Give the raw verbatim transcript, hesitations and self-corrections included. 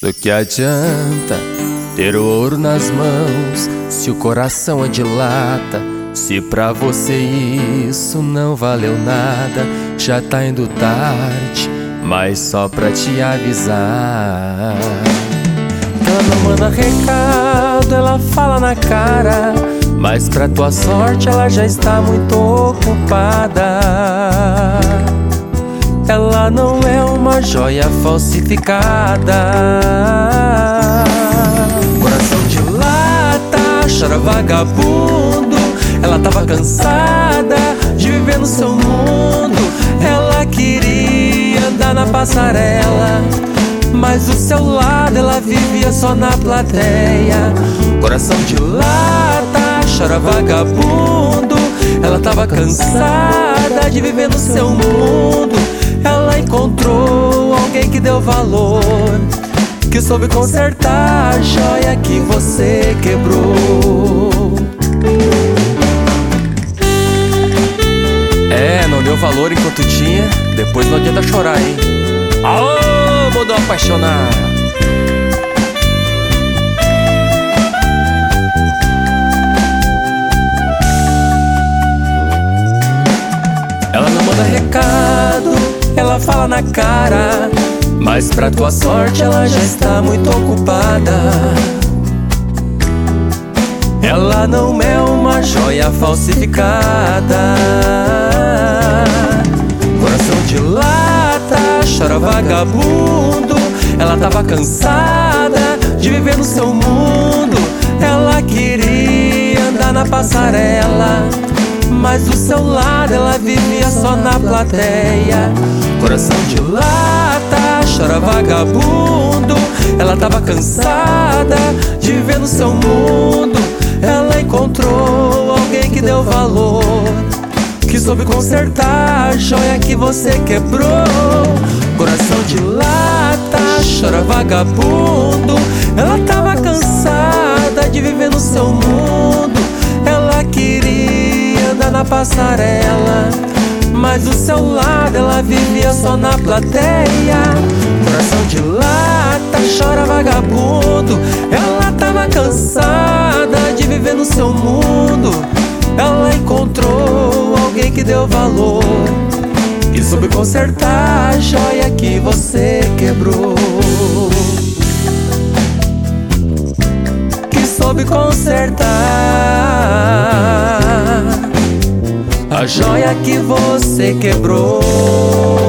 Do que adianta ter o ouro nas mãos se o coração é de lata? Se pra você isso não valeu nada, já tá indo tarde, mas só pra te avisar. Ela não manda recado, ela fala na cara, mas pra tua sorte ela já está muito ocupada. Ela não é uma joia falsificada. Coração de lata, chora vagabundo. Ela tava cansada de viver no seu mundo. Ela queria andar na passarela, mas do seu lado ela vivia só na plateia. Coração de lata, chora vagabundo. Ela tava cansada de viver no seu mundo. Ela encontrou alguém que deu valor, que soube consertar a joia que você quebrou. É, não deu valor enquanto tinha, depois não adianta chorar, hein? Aô, mudou apaixonar. Ela não manda recado, ela fala na cara, mas pra tua sorte ela já está muito ocupada. Ela não é uma joia falsificada. Coração de lata, chora vagabundo. Ela tava cansada de viver no seu mundo. Ela queria andar na passarela, mas do seu lado ela vivia só na plateia. Coração de lata, chora vagabundo. Ela tava cansada de viver no seu mundo. Ela encontrou alguém que deu valor, que soube consertar a joia que você quebrou. Coração de lata, chora vagabundo. Ela tava cansada de viver no seu mundo. Ela queria andar na passarela, mas do seu lado ela vivia só na plateia. Coração de lata, chora vagabundo. Ela tava cansada de viver no seu mundo. Ela encontrou alguém que deu valor, que soube consertar a joia que você quebrou. Que soube consertar a joia que você quebrou.